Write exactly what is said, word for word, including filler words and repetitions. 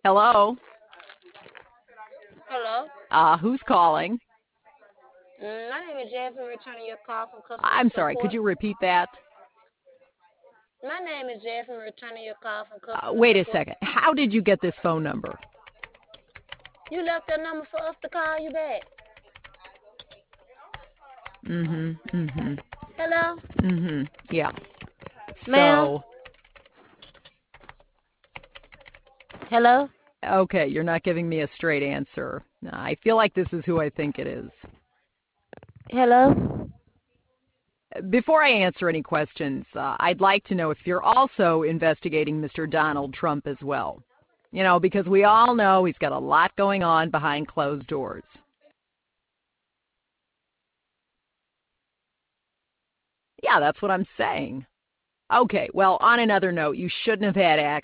Hello? Hello. Uh, who's calling? Mm, my name is Jasmine, returning your call from customer I'm sorry, could support. you repeat that? My name is Jasmine, returning your call from Uh, customer wait a support. second. How did you get this phone number? You left your number for us to call you back. Mm-hmm, mm-hmm, Hello, mm-hmm. Yeah. ma'am. So, Hello. okay, you're not giving me a straight answer. I feel like this is who I think it is. Hello. Before I answer any questions, uh, I'd like to know if you're also investigating Mister Donald Trump as well. You know, because we all know he's got a lot going on behind closed doors. Yeah, that's what I'm saying. Okay, well, on another note, you shouldn't have had access